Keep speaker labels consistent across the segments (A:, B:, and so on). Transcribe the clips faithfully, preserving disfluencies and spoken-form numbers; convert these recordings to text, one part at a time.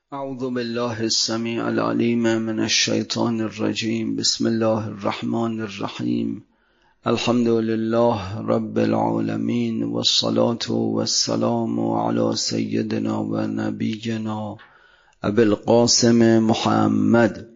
A: اعوذ بالله السمیع العلیم من الشیطان الرجیم. بسم الله الرحمن الرحیم. الحمد لله رب العالمین والصلاة والسلام علی سیدنا و نبینا ابی القاسم محمد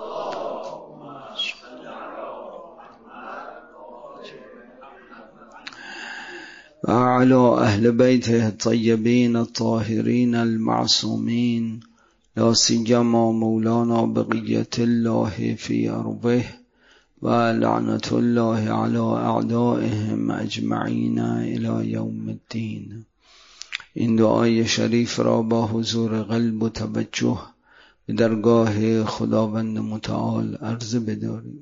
A: و علی اهل بیته الطیبین الطاهرین المعصومین، لا سیما مولانا بقیت الله فی ارضه و لعنت الله علی اعدائهم اجمعین الی یوم الدین. این دعای شریف را با حضور قلب و توجه به درگاه خداوند متعال عرض بداریم.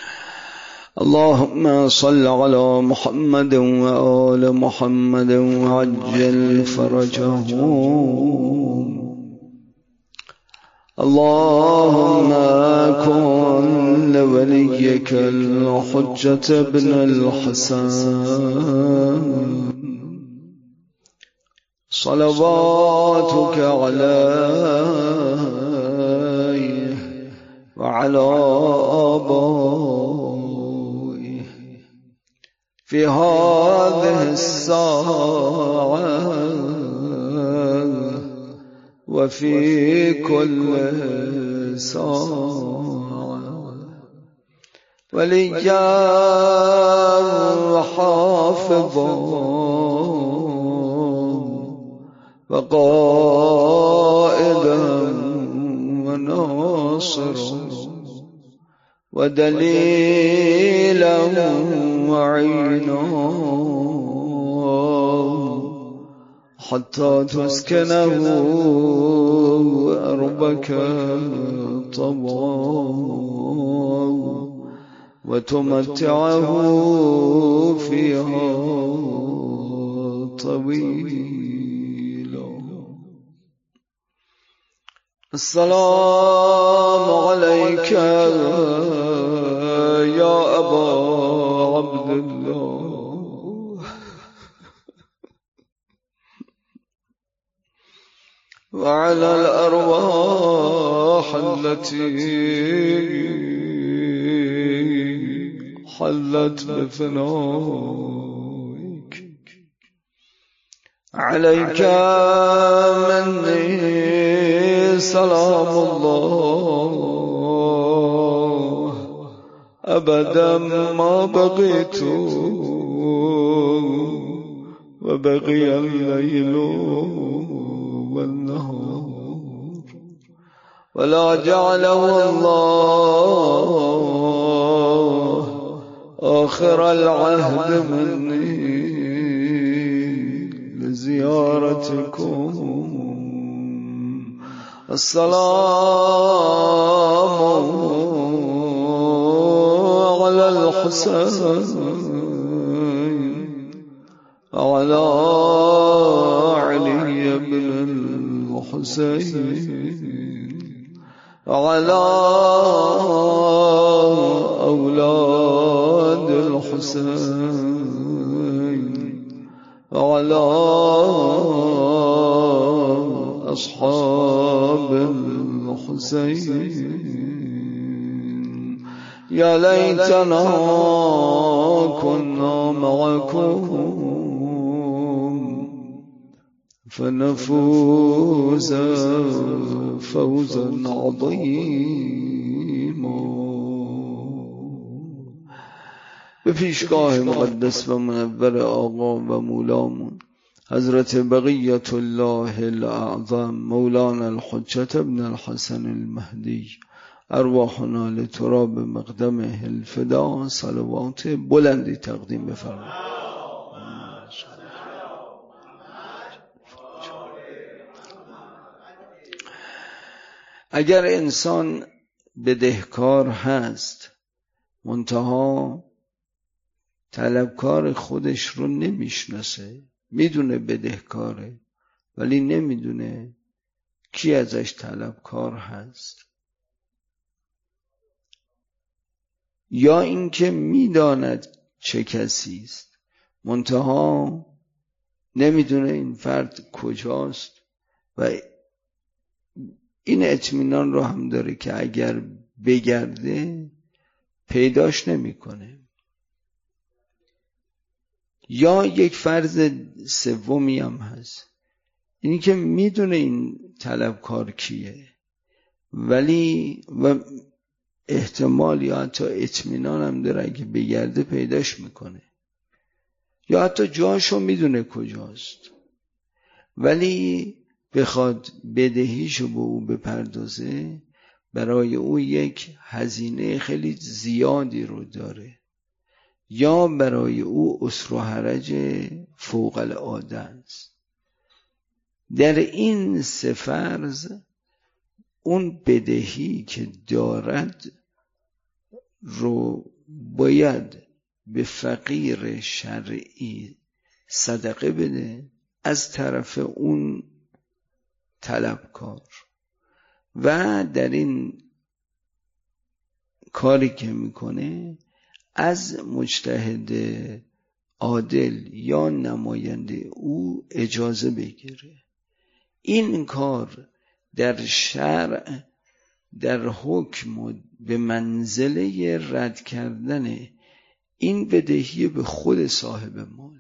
A: اللهم صل على محمد و آل محمد و عجل فرجهم. اللهم كن لوليك الحجة ابن الحسن صلواتك عليه وعلى آبائه في هذه الساعة وفي كل ساعة، وليا وحافظا وقائدا وناصرا ودليلا وعينا حتى تسكنه أرضك طوعا وتمتعه فيها طويلا. السلام عليك يا أبا عبد الله وعلى الأرواح التي حلت بفنائك. عليك مني سلام الله أبدا ما بقيت وبقي الليل والنهار، ولا جعله الله آخر العهد مني لزيارتكم. السلام على الحسين وعلى علي بن الحسين وعلى أولاد الحسين وعلى أصحاب الحسين. يا ليتنا كنا معكم فنفوز فوزا عظيما. به پیشگاه مقدس و منور آقا و مولامون حضرت بقیت الله الاعظم مولانا الحجة ابن الحسن المهدی، ارواحنا لتراب مقدمه الفدا، صلوات بلندی تقدیم بفرمایید. اگر انسان بدهکار هست منتها طلبکار خودش رو نمیشناسه، میدونه بدهکاره ولی نمیدونه کی ازش طلبکار هست، یا اینکه میداند چه کسی است منتها نمیدونه این فرد کجاست و اطمینان رو هم داره که اگر بگرده پیداش نمیکنه. یا یک فرض سومی هم هست، اینی که میدونه این طلبکار کیه، ولی و احتمال یا حتی اطمینان هم داره اگه بگرده پیداش میکنه، یا حتی جاشو میدونه کجاست، ولی بخواد بدهیشو به او بپردازه برای او یک هزینه خیلی زیادی رو داره، یا برای او اسر و حرج فوق العاده است. در این سه فرض اون بدهی که دارد رو باید به فقیر شرعی صدقه بده از طرف اون طلبکار، و در این کاری که میکنه از مجتهد عادل یا نماینده او اجازه بگیره. این کار در شرع در حکم به منزله رد کردن این بدهی به خود صاحب مال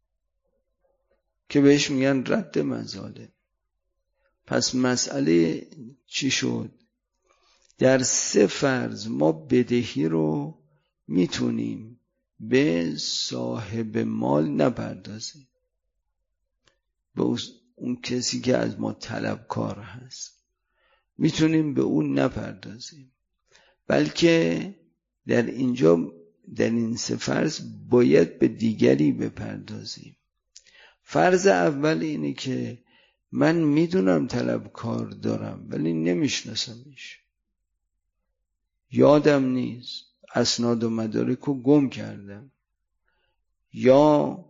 A: که بهش میگن رد مظالم. پس مسئله چی شد؟ در سه فرض ما بدهی رو میتونیم به صاحب مال نپردازیم، به اون کسی که از ما طلبکار هست میتونیم به اون نپردازیم، بلکه در اینجا در این سه فرض باید به دیگری بپردازیم. فرض اول اینه که من میدونم طلبکار دارم ولی نمیشناسمش، یادم نیست، اسناد و مدارک رو گم کردم، یا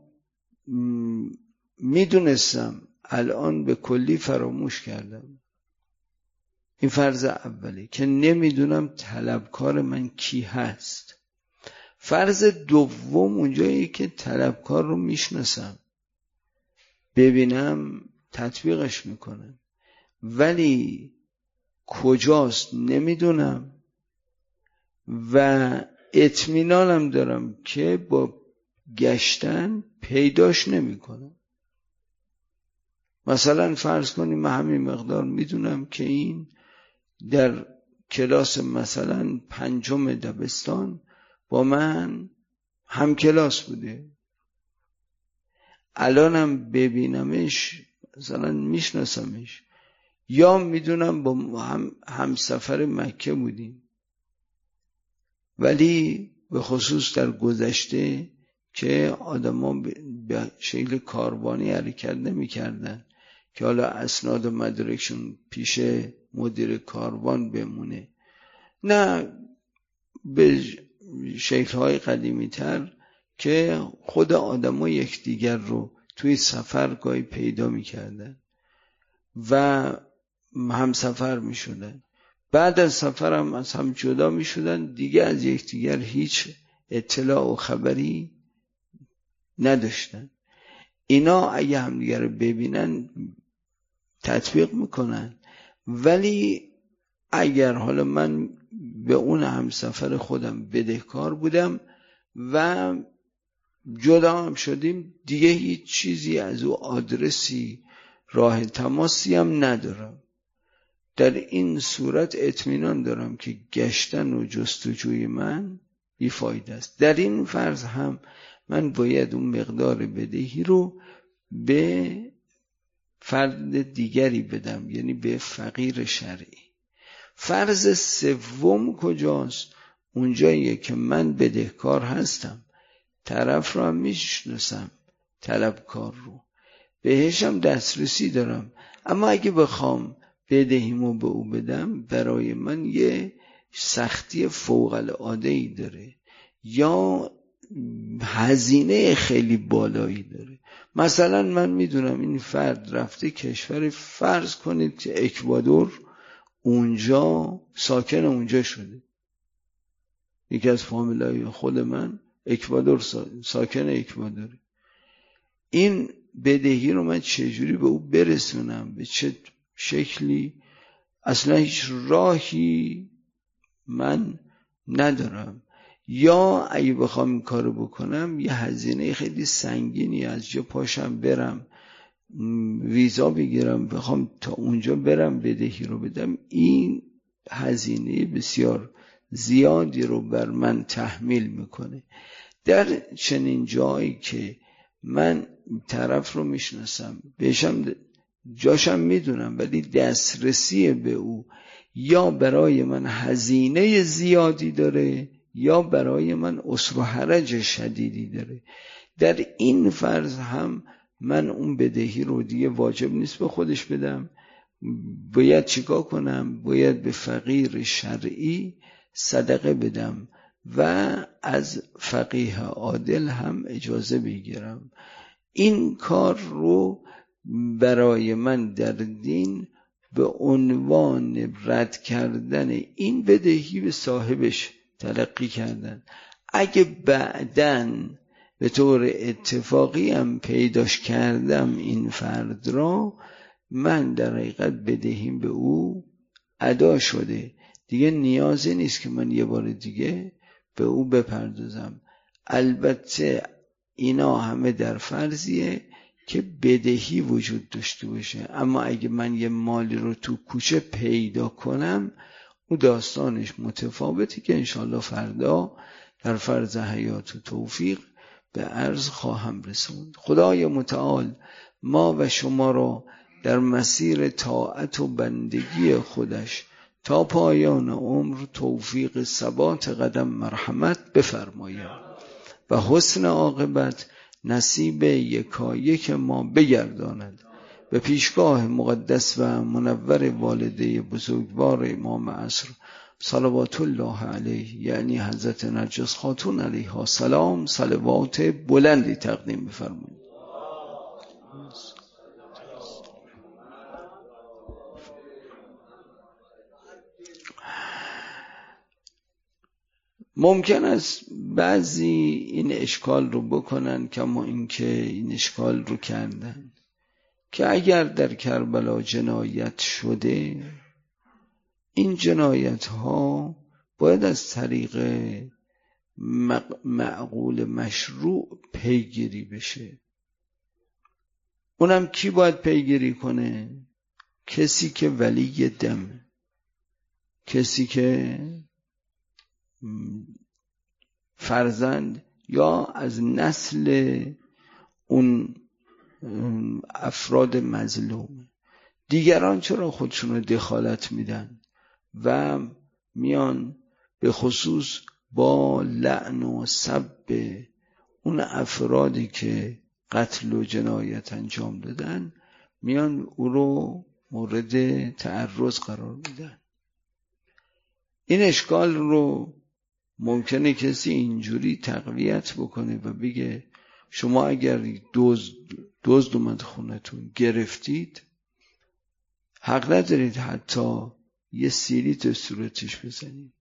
A: میدونستم الان به کلی فراموش کردم. این فرض اولی که نمیدونم طلبکار من کی هست. فرض دوم اونجایی که طلبکار رو میشناسم، ببینم تطبیقش میکنم، ولی کجاست نمیدونم و اطمینانم دارم که با گشتن پیداش نمیکنم. مثلا فرض کنیم من همین مقدار میدونم که این در کلاس مثلا پنجم دبستان با من هم کلاس بوده، الانم ببینمش مثلا میشناسمش، یا میدونم با هم همسفر مکه بودیم، ولی به خصوص در گذشته که آدما به شکل کاروانی حرکت نمی کردن که حالا اسناد و مدارکشون پیش مدیر کاروان بمونه، نه به شکل‌های قدیمی تر که خود آدما یکدیگر رو توی سفر گاهی پیدا می‌کردن و هم سفر می‌شدن، بعد از سفر هم از هم جدا می‌شدن، دیگه از یکدیگر هیچ اطلاع و خبری نداشتن. اینا اگه همدیگر رو ببینن تطبیق میکنن، ولی اگر حالا من به اون همسفر خودم بدهکار بودم و جدا هم شدیم، دیگه هیچ چیزی از او آدرسی راه تماسی هم ندارم، در این صورت اطمینان دارم که گشتن و جستجوی من بیفایده است. در این فرض هم من باید اون مقدار بدهی رو به فرد دیگری بدم، یعنی به فقیر شرعی. فرض سوم کجاست؟ اونجاییه که من بدهکار هستم، طرف رو هم میشناسم، طلبکار رو بهشم دسترسی دارم، اما اگه بخوام بدهیمو به او بدم برای من یه سختی فوق العاده‌ای داره یا هزینه خیلی بالایی داره. مثلا من میدونم این فرد رفته کشور، فرض کنید که اکوادور، اونجا ساکن اونجا شده، یکی از فامیلای خود من اکوادور ساکن اکوادوره، این بدهی رو من چجوری به او برسونم، به چه شکلی اصلا هیچ راهی من ندارم. یا اگه بخوام این کارو بکنم یه هزینه خیلی سنگینی، از جا پاشم برم ویزا بگیرم بخوام تا اونجا برم بدهی رو بدم، این هزینه بسیار زیادی رو بر من تحمیل میکنه. در چنین جایی که من طرف رو میشناسم، بهشم جاشم میدونم، ولی دسترسی به او یا برای من هزینه زیادی داره یا برای من عسر و حرج شدیدی داره، در این فرض هم من اون بدهی رو دیگه واجب نیست به خودش بدم. باید چیکار کنم؟ باید به فقیر شرعی صدقه بدم و از فقیه عادل هم اجازه بگیرم. این کار رو برای من در دین به عنوان رد کردن این بدهی به صاحبش تلقی کردن. اگه بعدن به طور اتفاقی هم پیداش کردم این فرد را، من در حقیقت بدهیم به او ادا شده، دیگه نیازی نیست که من یه بار دیگه به او بپردازم. البته اینا همه در فرضیه که بدهی وجود داشته باشه، اما اگه من یه مالی رو تو کوچه پیدا کنم او داستانش متفاوتی که انشالله فردا در فرض حیات و توفیق به عرض خواهم رسوند. خدای متعال ما و شما را در مسیر طاعت و بندگی خودش تا پایان عمر توفیق ثبات قدم مرحمت بفرماید و حسن عاقبت نصیب یکایک ما بگرداند. به پیشگاه مقدس و منور والده بزرگوار امام عصر صلوات الله علیه، یعنی حضرت نرجس خاتون علیها سلام، صلوات بلندی تقدیم بفرمایید. ممکن است بعضی این اشکال رو بکنن، کما اینکه این اشکال رو کردن که اگر در کربلا جنایت شده، این جنایت ها باید از طریق معقول مشروع پیگیری بشه. اونم کی باید پیگیری کنه؟ کسی که ولی دم، کسی که فرزند یا از نسل اون افراد مظلوم. دیگران چرا خودشون رو دخالت میدن و میان به خصوص با لعن و سب اون افرادی که قتل و جنایت انجام دادن، میان او رو مورد تعرض قرار میدن. این اشکال رو ممکنه کسی اینجوری تقویت بکنه و بگه شما اگر دزد دزد اومد خونتون گرفتید، حق ندارید حتی یه سیلی تو صورتش بزنید.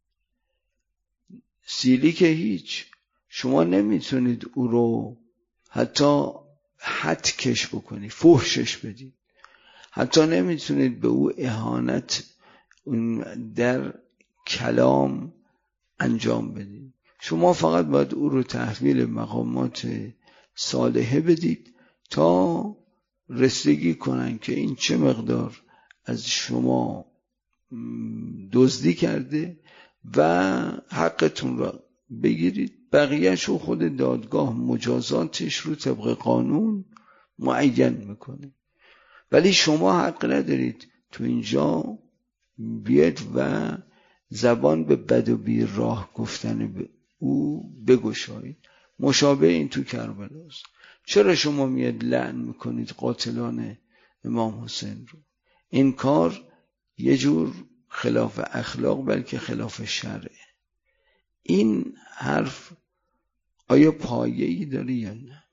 A: سیلی که هیچ، شما نمیتونید او رو حتی حد کش بکنی، فحشش بدید، حتی نمیتونید به او اهانت در کلام انجام بدید. شما فقط باید او رو تحویل مقامات صالحه بدید تا رسیدگی کنن که این چه مقدار از شما دزدی کرده و حقتون را بگیرید. بقیه‌اش رو خود دادگاه مجازاتش رو طبق قانون معین میکنه، ولی شما حق ندارید تو اینجا بیاید و زبان به بد و بی راه گفتن به او بگشایید. مشابه این تو کربلاست. چرا شما میاد لعن میکنید قاتلان امام حسین رو؟ این کار یه جور خلاف اخلاق بلکه خلاف شرعه. این حرف آیا پایه‌ای داره یا نه؟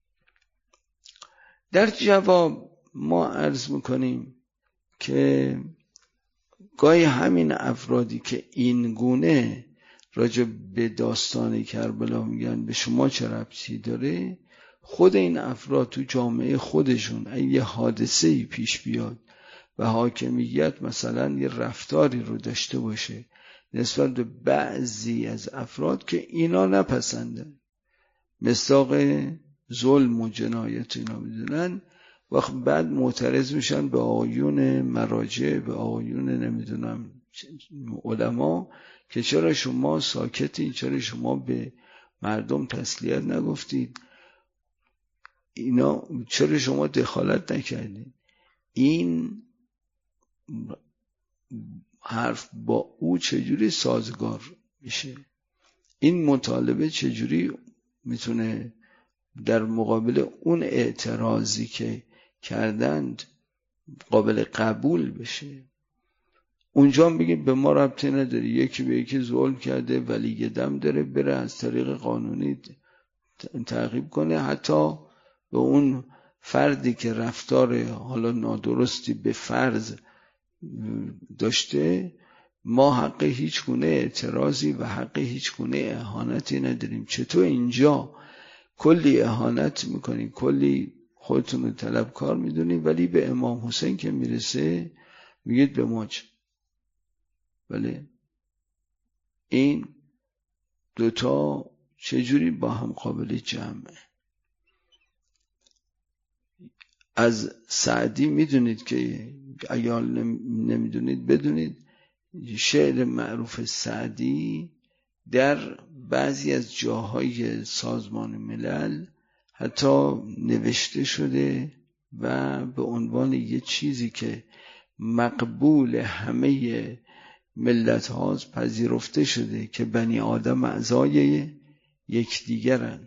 A: در جواب ما عرض میکنیم که گاهی همین افرادی که این گونه راجع به داستان کربلا میگن به شما چه ربطی داره، خود این افراد تو جامعه خودشون اگه حادثه‌ای پیش بیاد و حاکمیت مثلا یه رفتاری رو داشته باشه نسبت به بعضی از افراد که اینا نپسندن، مصداق ظلم و جنایت اینا میدونن، وقت بعد معترض میشن به آیون مراجع، به آیون نمیدونم علما که چرا شما ساکتین، چرا شما به مردم تسلیت نگفتید، اینا چرا شما دخالت نکردید. این حرف با او چجوری سازگار میشه؟ این مطالبه چجوری میتونه در مقابل اون اعتراضی که کردند قابل قبول بشه؟ اونجا میگه به ما ربطی نداره، یکی به یکی ظلم کرده ولی دم داره بره از طریق قانونی تعقیب کنه، حتی به اون فردی که رفتار حالا نادرستی به فرض داشته ما حق هیچ گونه اعتراضی و حق هیچ گونه اهانتی نداریم. چطور اینجا کلی اهانت میکنین، کلی خودتون رو طلبکار میدونین، ولی به امام حسین که میرسه میگید به ما چه؟ بله، این دوتا چجوری با هم قابل جمعه؟ از سعدی میدونید که اگر نمیدونید بدونید، شعر معروف سعدی در بعضی از جاهای سازمان ملل حتی نوشته شده و به عنوان یه چیزی که مقبول همه ملت هاست پذیرفته شده که بنی آدم اعضای یکدیگرن.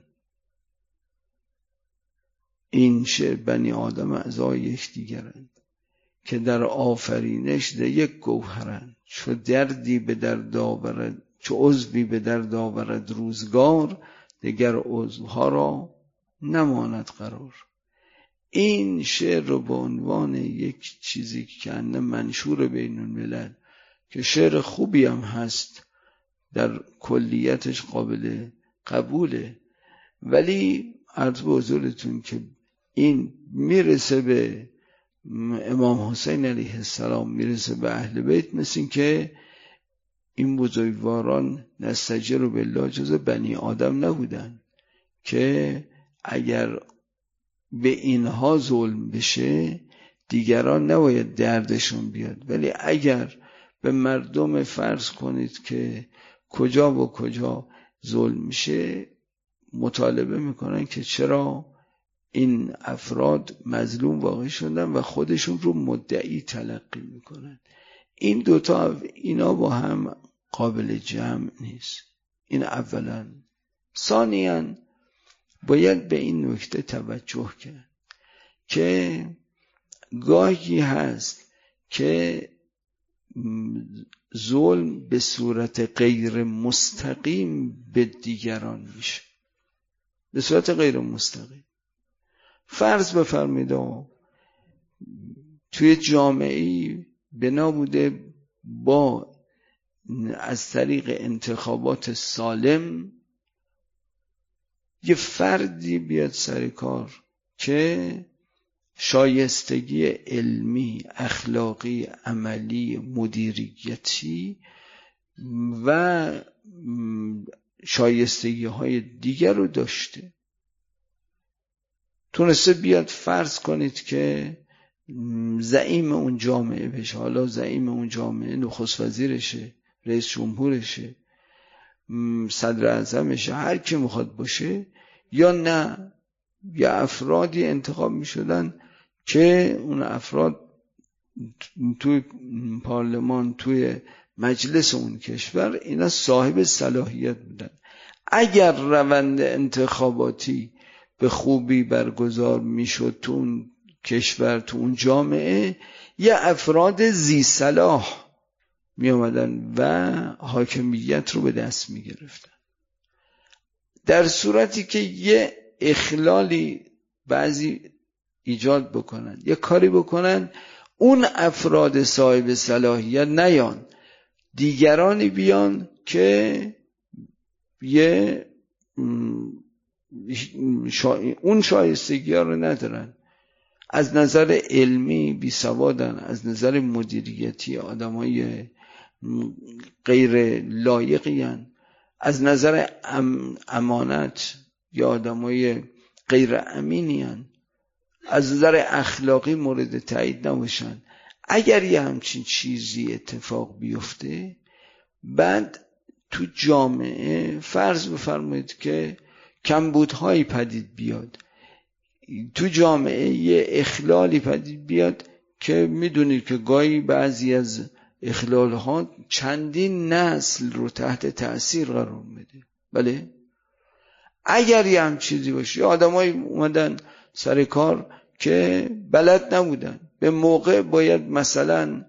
A: این شعر بنی آدم اعضای یکدیگرن که در آفرینش ده یک گوهرن، چو دردی به درد آورد، چو عضوی به درد آورد روزگار، دگر عضوها را نماند قرار. این شعر رو به عنوان یک چیزی که کنه منشور بین الملل که شعر خوبی هم هست، در کلیتش قابل قبوله، ولی عرض به حضورتون که این میرسه به امام حسین علیه السلام، میرسه به اهل بیت، مثل این که این بزرگواران نستجر بالله جز بنی آدم نبودن که اگر به اینها ظلم بشه دیگران نباید دردشون بیاد، ولی اگر به مردم فرض کنید که کجا و کجا ظلم میشه، مطالبه میکنن که چرا این افراد مظلوم واقع شدن و خودشون رو مدعی تلقی میکنن. این دوتا اینا با هم قابل جمع نیست. این اولا. ثانیاً باید به این نکته توجه کرد که گاهی هست که ظلم به صورت غیر مستقیم به دیگران میشه، به صورت غیر مستقیم. فرض بفرمایید توی جامعه‌ای بنا بوده با از طریق انتخابات سالم یه فردی بیاد سر کار که شایستگی علمی، اخلاقی، عملی، مدیریتی و شایستگی های دیگر رو داشته، تونسته بیاد فرض کنید که زعیم اون جامعه بشه، حالا زعیم اون جامعه نخست وزیرشه، رئیس جمهورشه، صدر اعظمشه، هر کی میخواد باشه، یا نه یا افرادی انتخاب میشدن که اون افراد توی پارلمان، توی مجلس اون کشور اینا صاحب صلاحیت بودن. اگر روند انتخاباتی به خوبی برگزار میشد تو اون کشور، تو اون جامعه، یه افراد ذی صلاح می آمدن و حاکمیت رو به دست می گرفتن. در صورتی که یه اخلالی بعضی ایجاد بکنن، یه کاری بکنن، اون افراد صاحب صلاحیت نیان، دیگرانی بیان که یه شا... اون شایستگی ها رو ندارن. از نظر علمی بی سوادن، از نظر مدیریتی آدمای غیر لایقی هن، از نظر ام امانت یا آدمای غیر امینی هن، از نظر اخلاقی مورد تایید نباشن. اگر یه همچین چیزی اتفاق بیفته، بعد تو جامعه فرض بفرمایید که کمبودهایی پدید بیاد، تو جامعه یه اخلالی پدید بیاد که میدونید که گاهی بعضی از اخلالها چندین نسل رو تحت تأثیر قرار میده. بله، اگر یه هم چیزی باشه، یا آدمایی اومدن سر کار که بلد نبودن، به موقع باید مثلا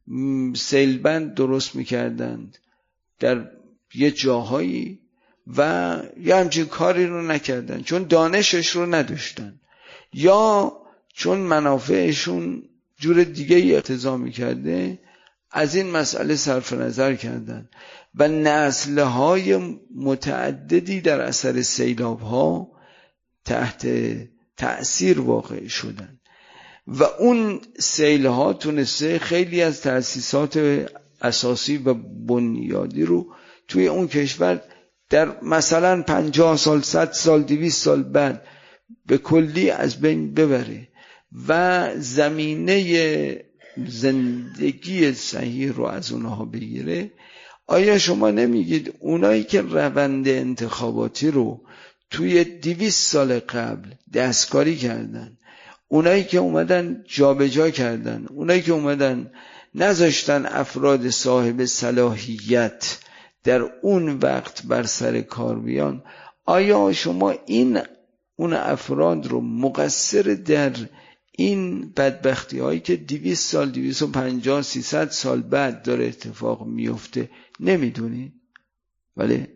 A: سیلبند درست میکردند در یه جاهایی و یه همچین کاری رو نکردن چون دانشش رو نداشتن، یا چون منافعشون جور دیگه ای اقتضا میکرده از این مسئله صرف نظر کردن و نسل‌های متعددی در اثر سیلاب‌ها تحت تأثیر واقع شدن و اون سیل‌ها تونسته خیلی از تأسیسات اساسی و بنیادی رو توی اون کشور در مثلا پنجاه سال، صد سال، دویست سال بعد به کلی از بین ببره و زمینه زندگی صحیح رو از اونها بگیره. آیا شما نمیگید اونایی که روند انتخاباتی رو توی دویست سال قبل دستکاری کردن، اونایی که اومدن جابجا کردن، اونایی که اومدن نذاشتن افراد صاحب صلاحیت در اون وقت بر سر کار بیان، آیا شما این اون افراد رو مقصر در این بدبختی هایی که دویست سال، دویست و پنجاه، سیصد سال بعد داره اتفاق میفته نمیدونی؟ ولی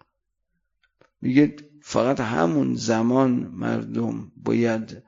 A: میگه فقط همون زمان مردم باید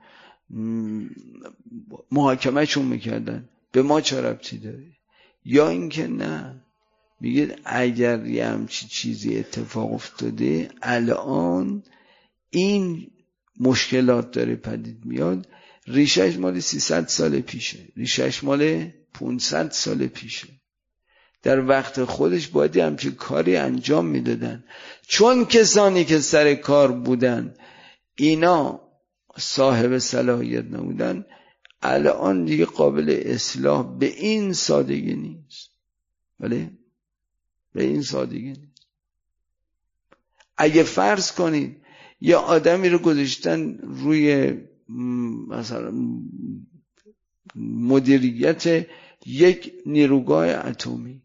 A: محاکمه چون میکردن، به ما چه ربطی داره؟ یا اینکه نه، میگه اگر یه همچی چیزی اتفاق افتاده الان این مشکلات داره پدید میاد، ریشش مال سیصد سال پیشه، ریشش مال پانصد سال پیشه. در وقت خودش باید همچین کاری انجام میدادن، چون کسانی که سر کار بودن اینا صاحب صلاحیت نبودن، الان دیگه قابل اصلاح به این سادگی نیست. بله، به این سادگی نیست. اگه فرض کنید یه آدمی رو گذاشتن روی مثلا مدیریت یک نیروگاه اتمی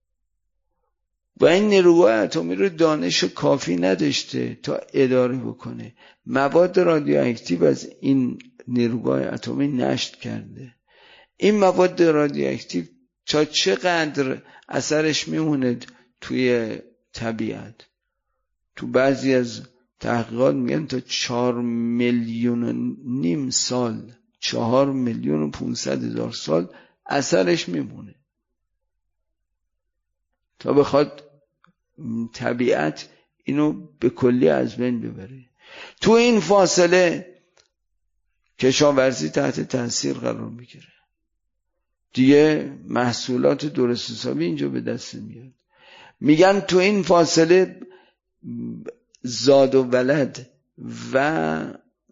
A: و این نیروگاه اتمی رو دانش کافی نداشته تا اداره بکنه، مواد رادیواکتیو از این نیروگاه اتمی نشت کرده، این مواد رادیواکتیو تا چقدر اثرش میمونه توی طبیعت؟ تو بعضی از تحقیقات میگن تا چهار میلیون و نیم سال، چهار میلیون و پونصد هزار سال اثرش میمونه تا بخواد طبیعت اینو به کلی از بین ببره. تو این فاصله کشاورزی تحت تاثیر قرار میگیره دیگه، محصولات درست حسابی اینجا به دست میاد. میگن تو این فاصله زاد و ولد و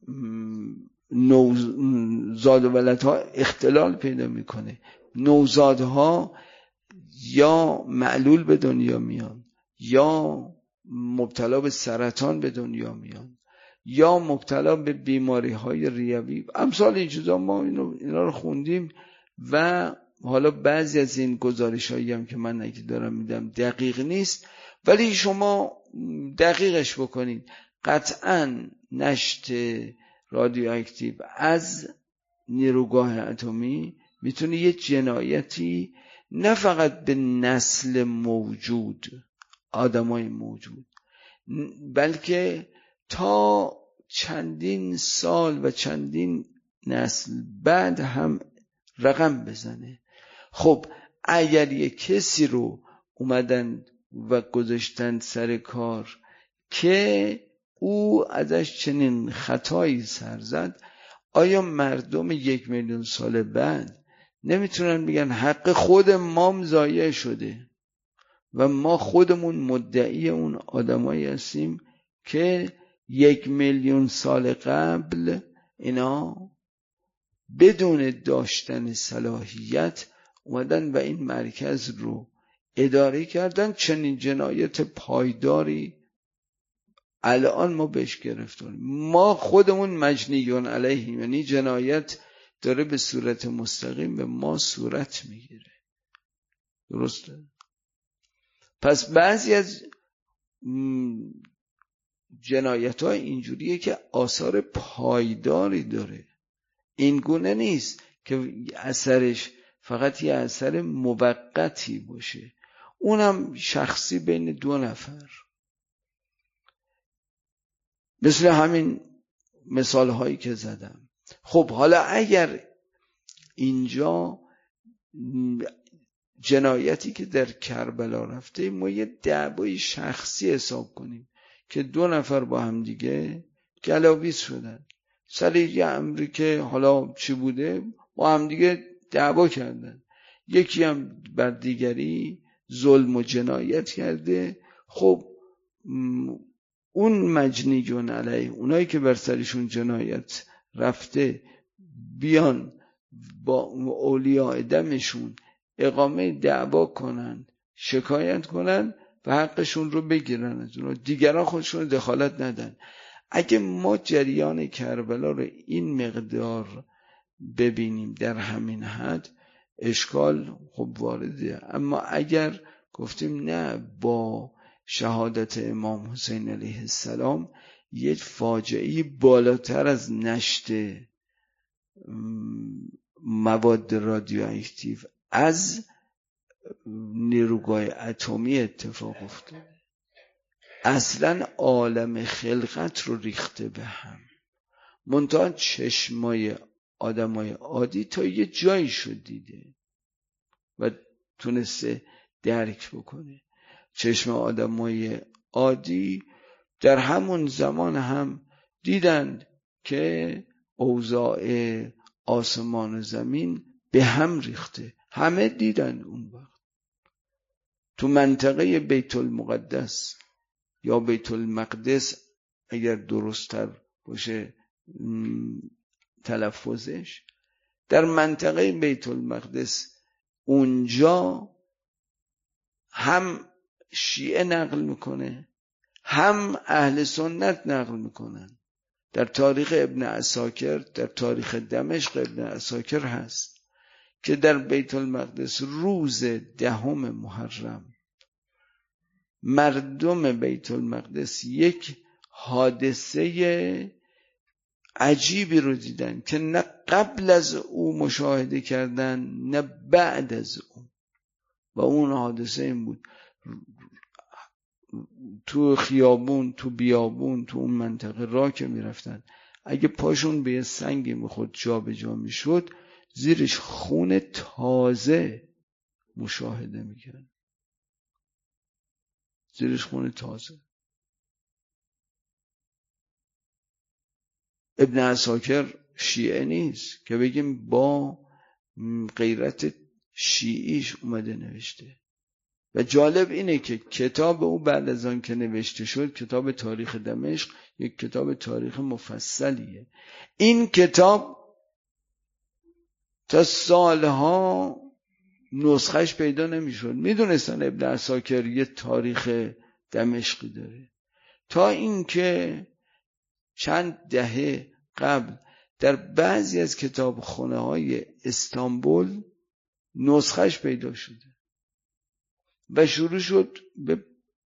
A: نوزاد و ولدها اختلال پیدا میکنه، نوزادها یا معلول به دنیا میان، یا مبتلا به سرطان به دنیا میان، یا مبتلا به بیماری های ریوی، امثال این چیزا. ما اینو اینا رو خوندیم و حالا بعضی از این گزارش هایی هم که من اگه دارم میدم دقیق نیست، ولی شما دقیقش بکنید، قطعاً نشت رادیواکتیو از نیروگاه اتمی میتونه یه جنایتی نه فقط به نسل موجود، آدمای موجود، بلکه تا چندین سال و چندین نسل بعد هم رقم بزنه. خب اگر یه کسی رو اومدن و گذاشتن سر کار که او ازش چنین خطایی سر زد، آیا مردم یک میلیون سال بعد نمیتونن بگن حق خود ما ضایع شده و ما خودمون مدعی اون آدمایی هستیم که یک میلیون سال قبل اینا بدون داشتن صلاحیت اومدن و این مرکز رو اداره کردن؟ چنین جنایت پایداری الان ما بهش گرفتاریم. ما خودمون مجنیون علیه، یعنی جنایت داره به صورت مستقیم به ما صورت میگیره. درسته؟ پس بعضی از جنایت ها اینجوریه که آثار پایداری داره، این گونه نیست که اثرش فقط یه اثر موقتی باشه، اونم شخصی بین دو نفر. مثل همین مثال هایی که زدم. خب حالا اگر اینجا جنایتی که در کربلا رفته ما یه دعوای شخصی حساب کنیم که دو نفر با هم دیگه گلاویز شدن سر یه امری که حالا چی بوده، با هم دیگه دعوا کردن، یکی هم بر دیگری ظلم و جنایت کرده. خب اون مجنیون علیه، اونایی که بر سرشون جنایت رفته بیان با اولیاء دمشون اقامه دعوا کنن، شکایت کنن و حقشون رو بگیرن از اونها، دیگران خودشون رو دخالت ندن. اگه ما جریان کربلا رو این مقدار ببینیم در همین حد، اشکال خب وارده. اما اگر گفتیم نه، با شهادت امام حسین علیه السلام یک فاجعه بالاتر از نشت مواد رادیواکتیو از نیروگاه اتمی اتفاق افتاده، اصلا عالم خلقت رو ریخته به هم. منتها چشمای آدمای عادی تا یه جایی شد دیده و تونسته درک بکنه. چشم آدمای عادی در همون زمان هم دیدند که اوضاع آسمان و زمین به هم ریخته، همه دیدند. اون وقت تو منطقه بیت المقدس یا بیت المقدس اگر درست‌تر باشه تلفظش، در منطقه بیت المقدس اونجا هم شیعه نقل میکنه هم اهل سنت نقل میکنن. در تاریخ ابن عساکر، در تاریخ دمشق ابن عساکر هست که در بیت المقدس روز دهم محرم مردم بیت المقدس یک حادثه عجیبی رو دیدن که نه قبل از او مشاهده کردن نه بعد از او. و اون حادثه این بود: تو خیابون، تو بیابون، تو اون منطقه راه که میرفتن، اگه پاشون به یه سنگی میخورد جا به جا میشد، زیرش خون تازه مشاهده میکرد. زیرش خون تازه. ابن عساکر شیعه نیست که بگیم با غیرت شیعیش اومده نوشته. و جالب اینه که کتاب او بعد از آن که نوشته شد، کتاب تاریخ دمشق، یک کتاب تاریخ مفصلیه. این کتاب تا سالها نسخش پیدا نمیشد. میدونستن ابن عساکر یه تاریخ دمشقی داره، تا اینکه چند دهه قبل در بعضی از کتابخانه های استانبول نسخش پیدا شده و شروع شد به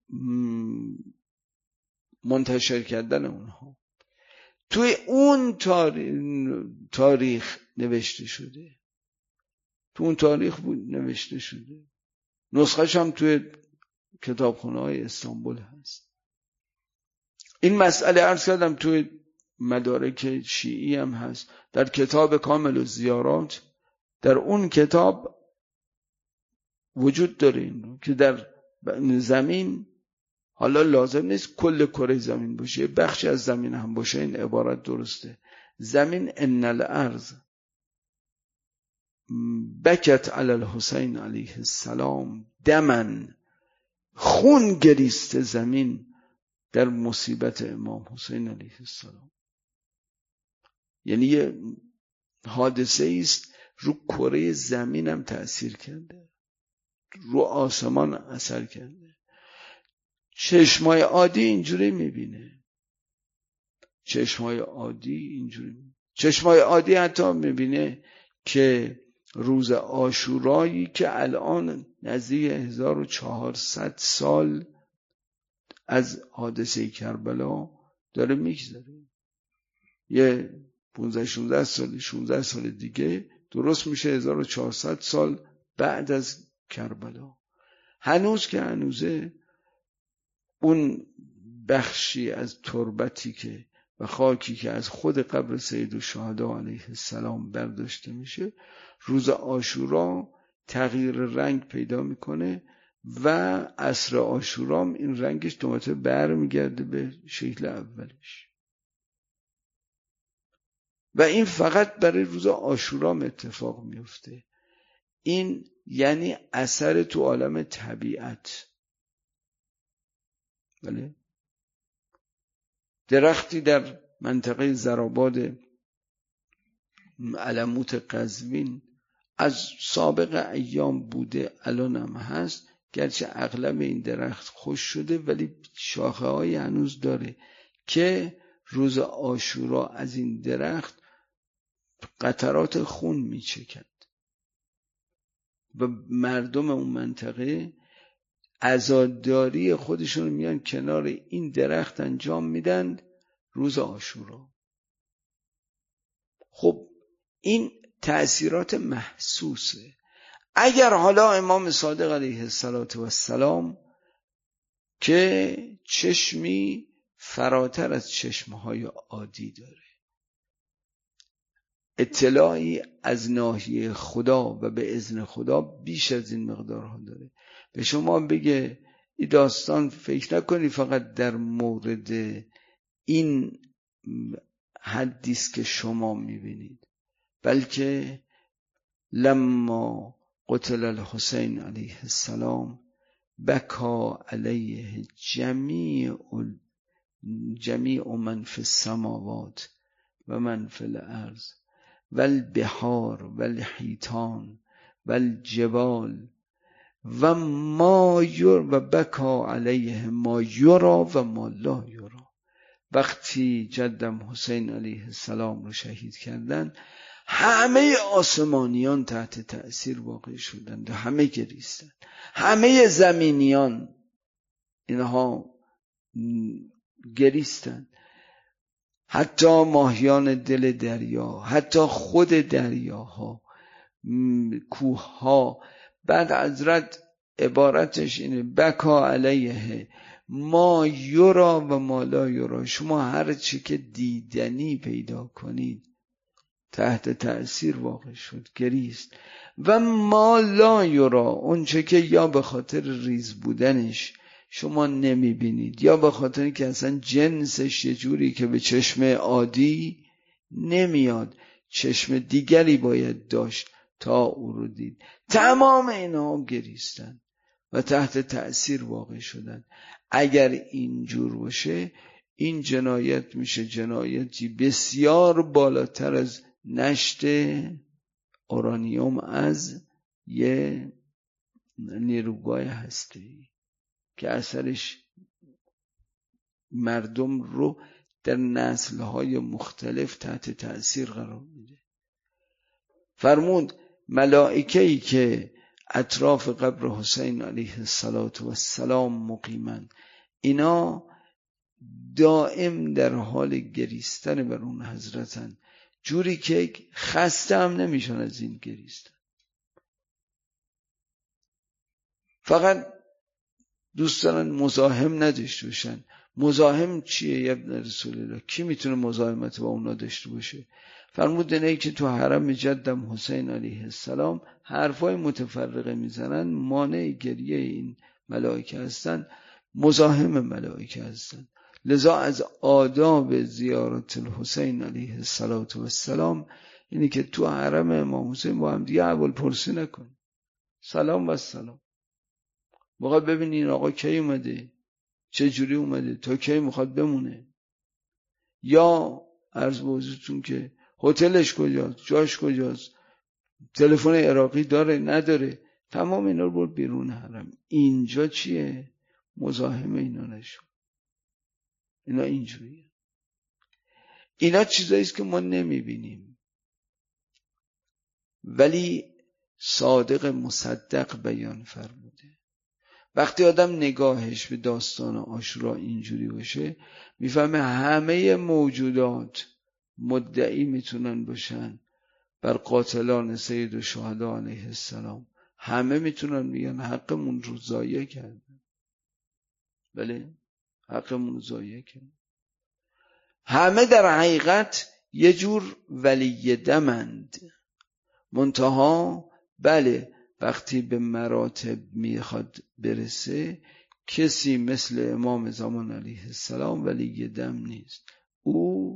A: منتشر کردن اونها. توی اون تاریخ نوشته شده، تو اون تاریخ بود نوشته شده. نسخش هم توی کتابخانه های استانبول هست. این مسئله عرض کردم توی مدارک شیعی هم هست. در کتاب کامل الزیارات، در اون کتاب وجود داره این رو که در زمین، حالا لازم نیست کل کره زمین باشه، بخشی از زمین هم باشه، این عبارت درسته، زمین ان الارض بکت علی الحسین علیه السلام دمن، خون گریسته زمین در مصیبت امام حسین علیه السلام. یعنی یه حادثه است رو کره زمین هم تأثیر کرده، رو آسمان اثر کرده. چشمای عادی اینجوری میبینه، چشمای عادی اینجوری میبینه. چشمای عادی حتی میبینه که روز عاشورایی که الان نزدیک هزار و چهارصد سال از حادثه کربلا داره میگذره، یه پانزده شانزده سال شانزده سال دیگه درست میشه هزار و چهارصد سال بعد از کربلا. هنوز که هنوزه اون بخشی از تربتی که و خاکی که از خود قبر سید الشهدا علیه السلام برداشته میشه روز عاشورا تغییر رنگ پیدا میکنه و عصر عاشورا این رنگش دوباره برمیگرده به شکل اولش. و این فقط برای روز عاشورا اتفاق میفته. این یعنی اثر تو عالم طبیعت. بله، درختی در منطقه زراباد علموت قزوین از سابق ایام بوده، الان هم هست، گرچه اغلب این درخت خشک شده ولی شاخه های هنوز داره که روز عاشورا از این درخت قطرات خون میچکند و مردم اون منطقه عزاداری خودشون میان کنار این درخت انجام میدن روز عاشورا. خب این تأثیرات محسوسه. اگر حالا امام صادق علیه السلام که چشمی فراتر از چشمهای عادی داره، اطلاعی از ناحیه خدا و به اذن خدا بیش از این مقدارها داره، به شما بگه این داستان فکر نکنی فقط در مورد این حدیث که شما میبینید، بلکه لما قتل الحسین علیه السلام بکا علیه جمیع جمیع من فی السماوات و من فی الارض و البحار و الحیتان و الجبال و ما یر و بکا علیه ما یرا و ما لا یرا. وقتی جدم حسین علیه السلام رو شهید کردن همه آسمانیان تحت تأثیر واقع شدند و همه گریستند، همه زمینیان اینها گریستند، حتی ماهیان دل دریا، حتی خود دریاها، کوهها. بعد حضرت عبارتش اینه بکا علیه ما یرا و ما لا یرا. شما هر چی که دیدنی پیدا کنید تحت تأثیر واقع شد، گریست. و ما لا یرا، اون چه که یا به خاطر ریز بودنش شما نمی بینید یا به خاطر که اصلا جنسش یه جوری که به چشم عادی نمیاد، چشم دیگری باید داشت تا او رو دید. تمام اینها گریستن و تحت تأثیر واقع شدن. اگر اینجور باشه این جنایت میشه جنایتی بسیار بالاتر از نشت اورانیوم از یه نیروگاه هسته‌ای که اثرش مردم رو در نسل‌های مختلف تحت تأثیر قرار میده. فرمود ملائکه‌ای که اطراف قبر حسین علیه السلام مقیمن، اینا دائم در حال گریستن بر اون حضرتن، جوری که خسته هم نمیشن از این گریستن. فقط دوست دارن مزاحم نداشته باشن. مزاحم چیه ابن رسول الله؟ کی میتونه مزاحمت با اونا داشته باشه؟ فرمود اینه که تو حرم جدم حسین علیه السلام حرفای متفرقه میزنن، مانع گریه این ملائکه هستن، مزاحم ملائکه هستن. لذا از آداب زیارت الحسین علیه السلام اینی که تو حرم امام حسین با هم دیگه اول پرسی نکن، سلام و سلام. موقع ببینی این آقا کی اومده، چه جوری اومده، تا کی میخواد بمونه، یا عرض به حضورتون که هتلش کجاست، جاش کجاست، تلفن عراقی داره نداره، تمام اینا رو برد بیرون حرم. اینجا چیه؟ مزاحم اینا نشو. اینا اینجوریه. اینا چیزایی است که ما نمیبینیم، ولی صادق مصدق بیان فرموده. وقتی آدم نگاهش به داستان عاشورا اینجوری باشه میفهمه همه موجودات مدعی میتونن باشن بر قاتلان سید الشهدا علیه السلام. همه میتونن میگن حقمون رو ضایع کردن. بله، حقمون رو ضایع کردن. همه در حقیقت یه جور ولی دمند، منتها بله وقتی به مراتب میخواد برسه کسی مثل امام زمان علیه السلام ولی دم نیست. او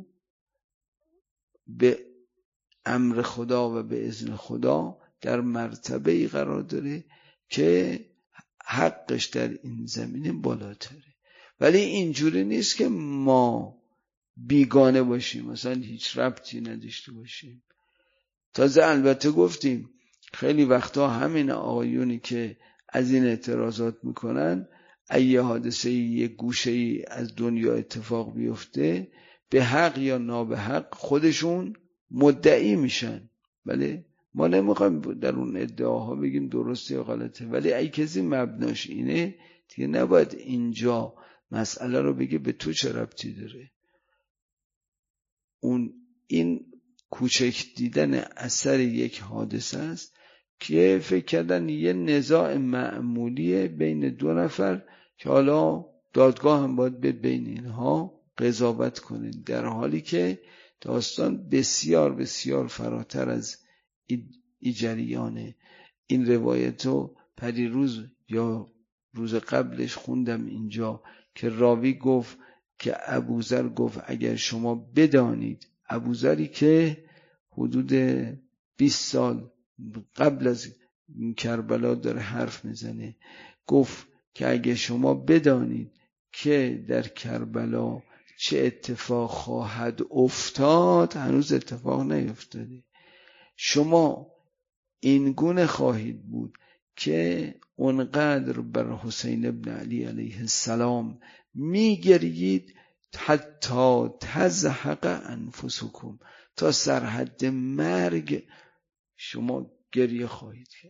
A: به امر خدا و به اذن خدا در مرتبه‌ای قرار داره که حقش در این زمینه بالاتره. ولی اینجوری نیست که ما بیگانه باشیم، مثلا هیچ ربطی نداشته باشیم. تازه البته گفتیم خیلی وقتا همین آقایونی که از این اعتراضات میکنن اگه حادثه یه گوشه ای از دنیا اتفاق بیفته به حق یا نابه حق خودشون مدعی میشن. بله، ما نمیخوایم در اون ادعاها بگیم درسته یا غلطه، ولی اگه کسی مبناش اینه دیگه نباید اینجا مسئله رو بگه به تو چه ربطی داره. اون این کوچک دیدن اثر یک حادثه است که فکر کردن یه نزاع معمولیه بین دو نفر که حالا دادگاه هم باید به بین اینها قضاوت کنه، در حالی که داستان بسیار بسیار فراتر از این جریانه. این روایتو پریروز یا روز قبلش خوندم اینجا که راوی گفت که ابوذر گفت اگر شما بدانید، ابوذری که حدود بیست سال قبل از کربلا داره حرف میزنه، گفت که اگه شما بدانید که در کربلا چه اتفاق خواهد افتاد، هنوز اتفاق نیفتاده، شما این گونه خواهید بود که اونقدر بر حسین ابن علی علیه السلام میگرید حتی تزهق انفسکم، تا سرحد مرگ شما گریه خواهید کرد.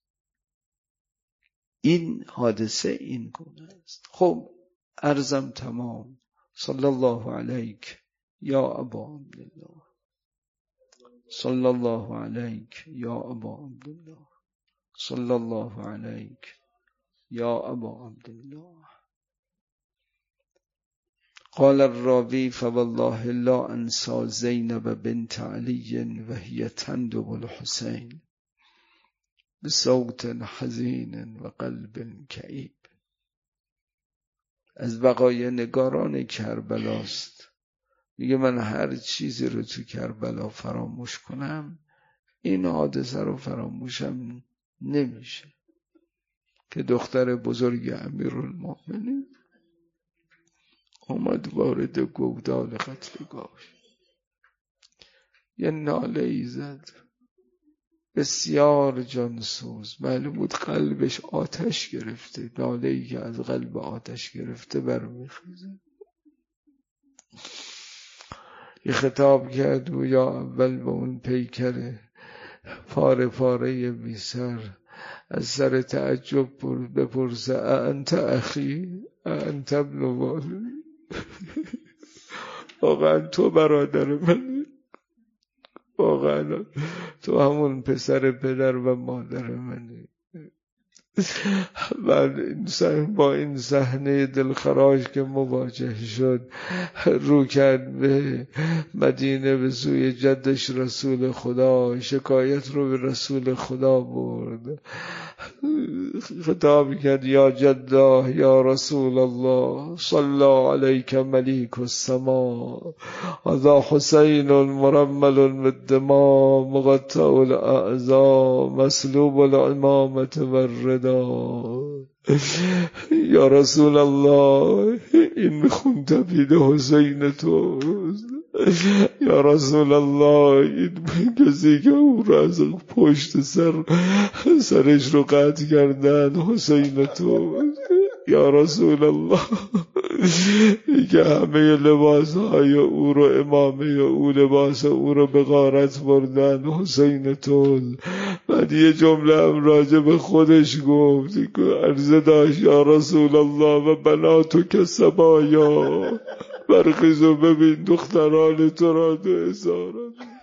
A: این حادثه این گونه است. خب عرضم تمام. صلی الله علیک یا ابا عبدالله، صلی الله علیک یا ابا عبدالله، صلی الله علیک یا ابا عبدالله. قال الراوی فوالله لا انسى زینب بنت علی و هی تندب الحسین بصوت حزین و قلب کئیب. از بقای نگاران کربلاست، میگه من هر چیزی رو تو کربلا فراموش کنم این حادثه رو فراموشم نمیشه که دختر بزرگ امیرالمومنین اومد وارد گودال قتلگاه، یه ناله ای زد بسیار جانسوز، معلوم بود قلبش آتش گرفته، ناله ای که از قلب آتش گرفته برمیخیزه. یه خطاب کرد و یا اول به اون پیکره پاره پاره بی سر از سر تعجب بپرسه انت اخی انت ابن والدی، واقعا تو برادر منی، واقعا تو همون پسر پدر و مادر منی. من با این صحنه دلخراش که مواجه شد رو کرد به مدینه به سوی جدش رسول خدا، شکایت رو به رسول خدا برد. خطاب کرد یا جده یا رسول الله صلی علیک ملیک السما هذا حسین مرمل بالدماء مقطع الاعضاء مسلوب الامامة والرداء. یا رسول الله این خونتپید حسین توست. یا رسول الله این کسی که او را از پشت سر سرش رو قطع کردن حسین توست. یا رسول الله که همه لباس های او رو امامه او لباس او رو به غارت بردن حسین توست. بعد یه جمله هم راجع به خودش گفت که عرضه داشت یا رسول الله و بناتو که سبایا برخیز و ببین دختران تو را تو اسارت.